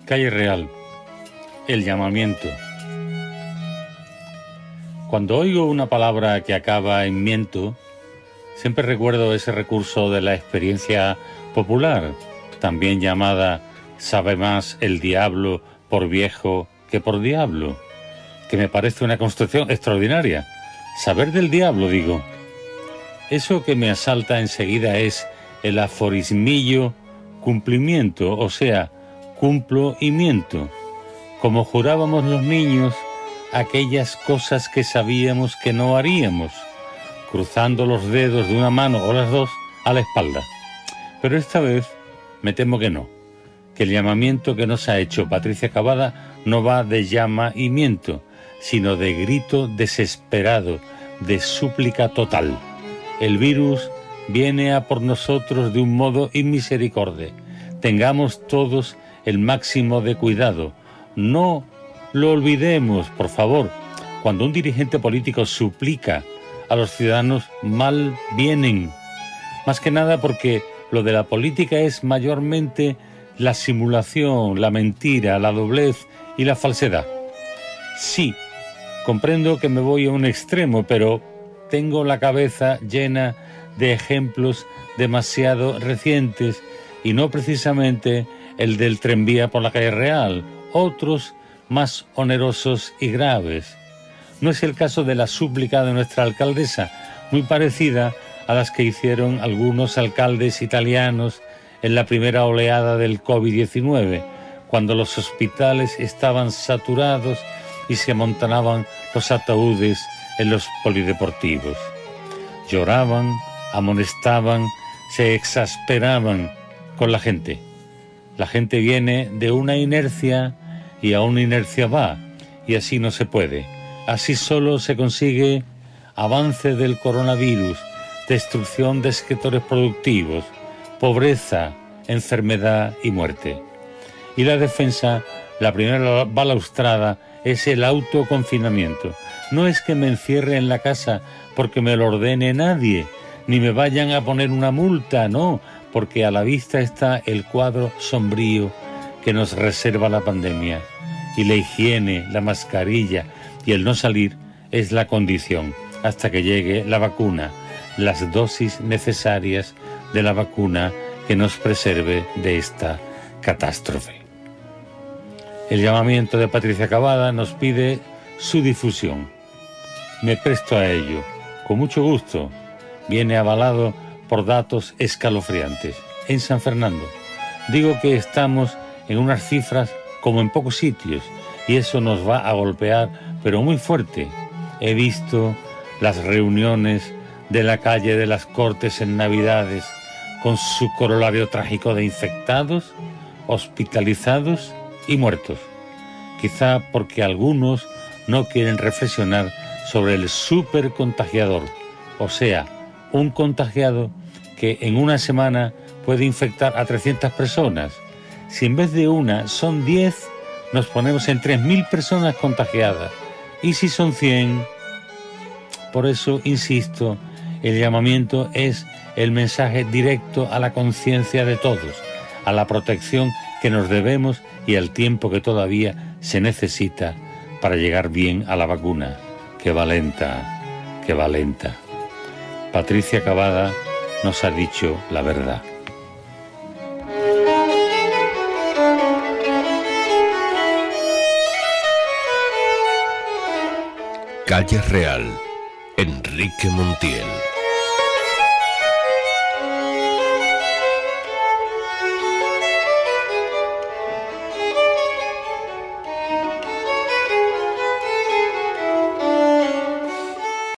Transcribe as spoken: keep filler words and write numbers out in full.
Calle Real, el llamamiento. Cuando oigo una palabra que acaba en miento, siempre recuerdo ese recurso de la experiencia popular, también llamada sabe más el diablo por viejo que por diablo, que me parece una construcción extraordinaria. Saber del diablo, digo. Eso que me asalta enseguida es el aforismillo cumplimiento, o sea, cumplo y miento, como jurábamos los niños aquellas cosas que sabíamos que no haríamos, cruzando los dedos de una mano o las dos a la espalda. Pero esta vez me temo que no, que el llamamiento que nos ha hecho Patricia Cavada no va de llama y miento, sino de grito desesperado, de súplica total. El virus viene a por nosotros de un modo inmisericorde. Tengamos todos el máximo de cuidado. No lo olvidemos, por favor. Cuando un dirigente político suplica a los ciudadanos, mal vienen. Más que nada porque lo de la política es mayormente la simulación, la mentira, la doblez y la falsedad. Sí, comprendo que me voy a un extremo, pero tengo la cabeza llena de ejemplos demasiado recientes y no precisamente el del tranvía por la calle Real, otros más onerosos y graves. No es el caso de la súplica de nuestra alcaldesa, muy parecida a las que hicieron algunos alcaldes italianos en la primera oleada del COVID diecinueve, cuando los hospitales estaban saturados y se amontonaban los ataúdes en los polideportivos. Lloraban, amonestaban, se exasperaban con la gente. La gente viene de una inercia y a una inercia va, y así no se puede. Así solo se consigue avance del coronavirus, destrucción de sectores productivos, pobreza, enfermedad y muerte. Y la defensa, la primera balaustrada, es el autoconfinamiento. No es que me encierre en la casa porque me lo ordene nadie, ni me vayan a poner una multa, no, porque a la vista está el cuadro sombrío que nos reserva la pandemia. Y la higiene, la mascarilla y el no salir es la condición hasta que llegue la vacuna, las dosis necesarias de la vacuna que nos preserve de esta catástrofe. El llamamiento de Patricia Cavada nos pide su difusión. Me presto a ello, con mucho gusto. Viene avalado por datos escalofriantes. En San Fernando, digo que estamos en unas cifras como en pocos sitios, y eso nos va a golpear, pero muy fuerte. He visto las reuniones de la calle de las Cortes en Navidades, con su corolario trágico de infectados, hospitalizados y muertos. Quizá porque algunos no quieren reflexionar sobre el supercontagiador, o sea, un contagiado que en una semana puede infectar a trescientas personas. Si en vez de una son diez, nos ponemos en tres mil personas contagiadas. Y si son cien, por eso insisto, el llamamiento es el mensaje directo a la conciencia de todos, a la protección que nos debemos y al tiempo que todavía se necesita para llegar bien a la vacuna, que va lenta, que va lenta. Patricia Cavada nos ha dicho la verdad. Calle Real, Enrique Montiel.